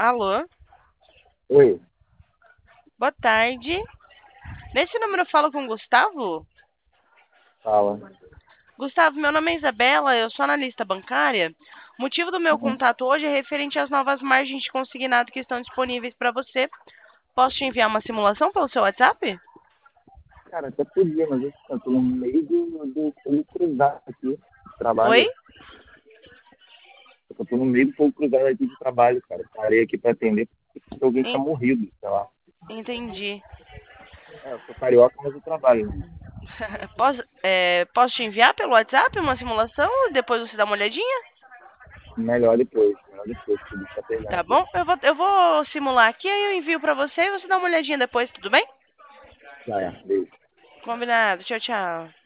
Alô, Oi, boa tarde. Nesse número eu falo com o Gustavo? fala. Gustavo, meu nome é Isabela, eu sou analista bancária. O motivo do meu Uhum. contato hoje é referente às novas margens de consignado que estão disponíveis para você. Posso te enviar uma simulação pelo seu WhatsApp? Cara, até podia, mas eu tô no meio do fogo cruzado aqui de Oi? trabalho. Eu tô no meio do fogo cruzado aqui de trabalho, cara. Parei aqui pra atender porque alguém tinha En- morrido, sei lá. Entendi. É, eu sou carioca, mas eu trabalho, né? Posso te enviar pelo WhatsApp uma simulação e depois você dá uma olhadinha? Melhor depois, que o bicho tá pegando Tá aqui. bom? Eu vou simular aqui, aí eu envio para você e você dá uma olhadinha depois, tudo bem? Já é, beijo. Combinado. Tchau, tchau.